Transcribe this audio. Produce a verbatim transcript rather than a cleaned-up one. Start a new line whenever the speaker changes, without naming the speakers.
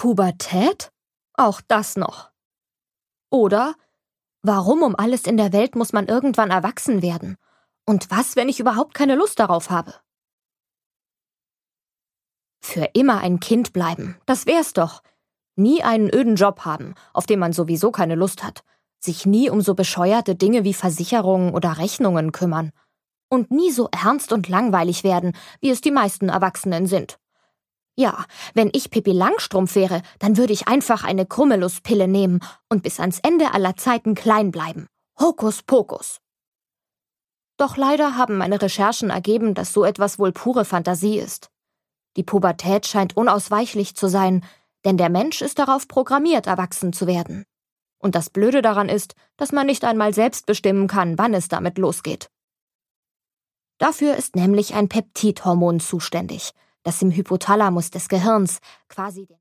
Pubertät? Auch das noch. Oder, warum um alles in der Welt muss man irgendwann erwachsen werden? Und was, wenn ich überhaupt keine Lust darauf habe? Für immer ein Kind bleiben, das wär's doch. Nie einen öden Job haben, auf den man sowieso keine Lust hat. Sich nie um so bescheuerte Dinge wie Versicherungen oder Rechnungen kümmern. Und nie so ernst und langweilig werden, wie es die meisten Erwachsenen sind. Ja, wenn ich Pippi Langstrumpf wäre, dann würde ich einfach eine Krummeluspille nehmen und bis ans Ende aller Zeiten klein bleiben. Hokus Pokus. Doch leider haben meine Recherchen ergeben, dass so etwas wohl pure Fantasie ist. Die Pubertät scheint unausweichlich zu sein, denn der Mensch ist darauf programmiert, erwachsen zu werden. Und das Blöde daran ist, dass man nicht einmal selbst bestimmen kann, wann es damit losgeht. Dafür ist nämlich ein Peptidhormon zuständig, das im Hypothalamus des Gehirns quasi